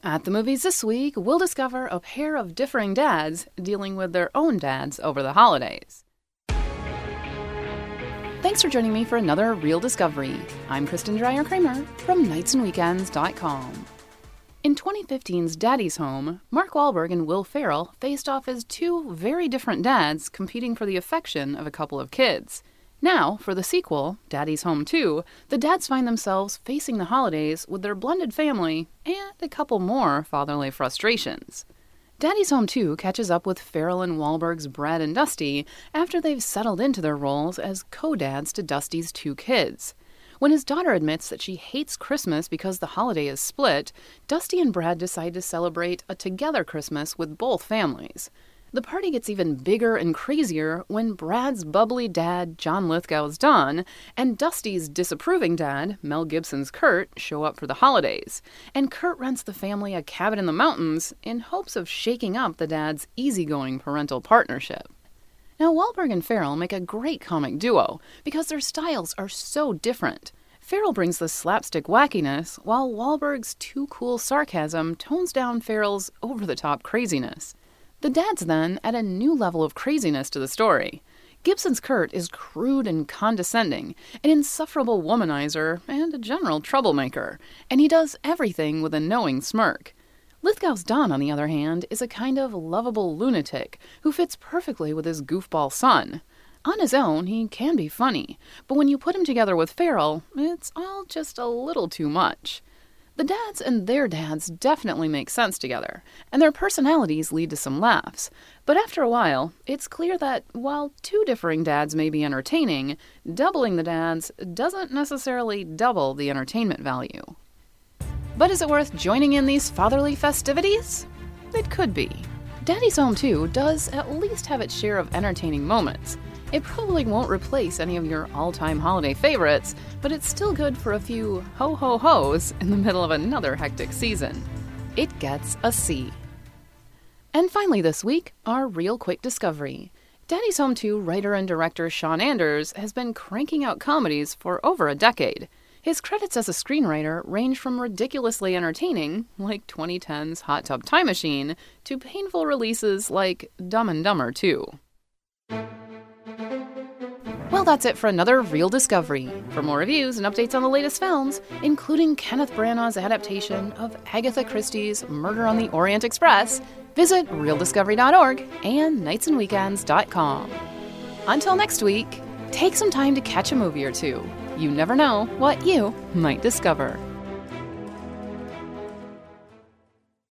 At the movies this week, we'll discover a pair of differing dads dealing with their own dads over the holidays. Thanks for joining me for another Real Discovery. I'm Kristen Dreyer-Kramer from nightsandweekends.com. In 2015's Daddy's Home, Mark Wahlberg and Will Ferrell faced off as two very different dads competing for the affection of a couple of kids. Now, for the sequel, Daddy's Home 2, the dads find themselves facing the holidays with their blended family and a couple more fatherly frustrations. Daddy's Home 2 catches up with Ferrell and Wahlberg's Brad and Dusty after they've settled into their roles as co-dads to Dusty's two kids. When his daughter admits that she hates Christmas because the holiday is split, Dusty and Brad decide to celebrate a together Christmas with both families. The party gets even bigger and crazier when Brad's bubbly dad, John Lithgow's Don, and Dusty's disapproving dad, Mel Gibson's Kurt, show up for the holidays. And Kurt rents the family a cabin in the mountains in hopes of shaking up the dad's easygoing parental partnership. Now, Wahlberg and Ferrell make a great comic duo because their styles are so different. Ferrell brings the slapstick wackiness, while Wahlberg's too cool sarcasm tones down Ferrell's over-the-top craziness. The dads then add a new level of craziness to the story. Gibson's Kurt is crude and condescending, an insufferable womanizer, and a general troublemaker, and he does everything with a knowing smirk. Lithgow's Don, on the other hand, is a kind of lovable lunatic who fits perfectly with his goofball son. On his own, he can be funny, but when you put him together with Ferrell, it's all just a little too much. The dads and their dads definitely make sense together, and their personalities lead to some laughs. But after a while, it's clear that while two differing dads may be entertaining, doubling the dads doesn't necessarily double the entertainment value. But is it worth joining in these fatherly festivities? It could be. Daddy's Home 2 does at least have its share of entertaining moments. It probably won't replace any of your all-time holiday favorites, but it's still good for a few ho-ho-hos in the middle of another hectic season. It gets a C. And finally this week, our real quick discovery. Daddy's Home 2 writer and director Sean Anders has been cranking out comedies for over a decade. His credits as a screenwriter range from ridiculously entertaining, like 2010's Hot Tub Time Machine, to painful releases like Dumb and Dumber 2. Well, that's it for another Real Discovery. For more reviews and updates on the latest films, including Kenneth Branagh's adaptation of Agatha Christie's Murder on the Orient Express, visit realdiscovery.org and nightsandweekends.com. Until next week, take some time to catch a movie or two. You never know what you might discover.